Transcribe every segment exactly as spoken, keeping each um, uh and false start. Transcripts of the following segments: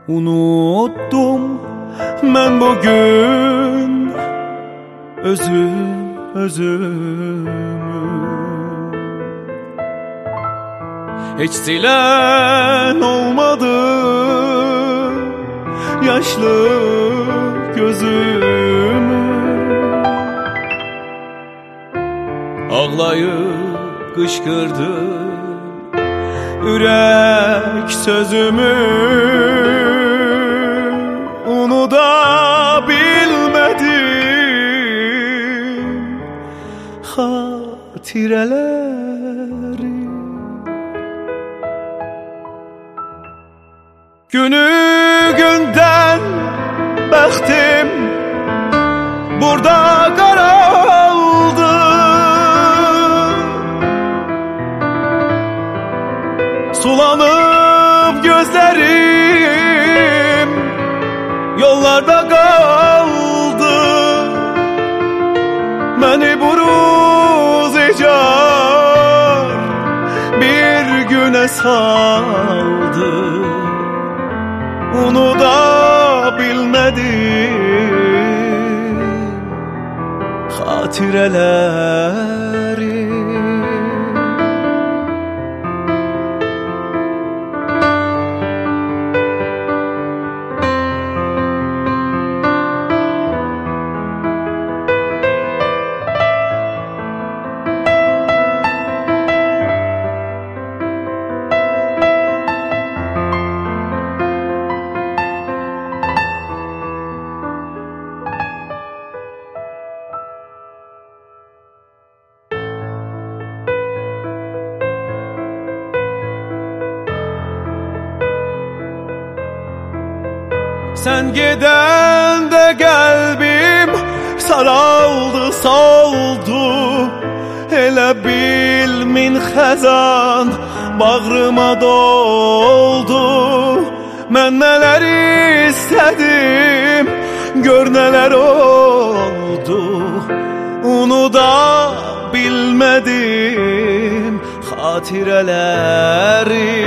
Unuttum mən bugün özüm özümü. Hiç silen olmadı yaşlı gözümü. Ağlayıp kışkırdım ürək sözümü. Unuda bilmədim xatirələri. Günü gündən bəxtim burada qaraldı. Sulanıp gözlerim yollarda kaldı. Beni buruz icar bir güne saldı. Onu da bilmedim hatireleri. Sen gidende kalbim saraldı soldu. Elə bilmin xəzan bağrıma doldu. Mən nələr istədim, gör nələr oldu. Unuda bilmədim xatirələri.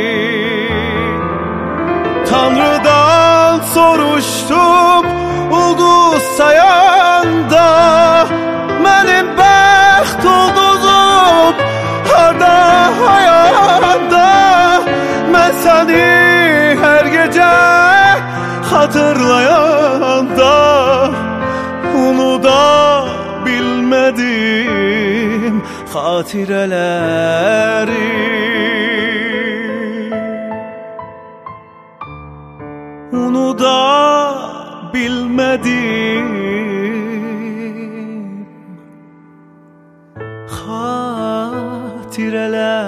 Tanrıdan soruştum ulduz sayanda, benim bəxt ulduzum harda hayanda. Ben seni her gece hatırlayanda, unuda bilmedim hatireleri. Unuda bilmedim hatireler.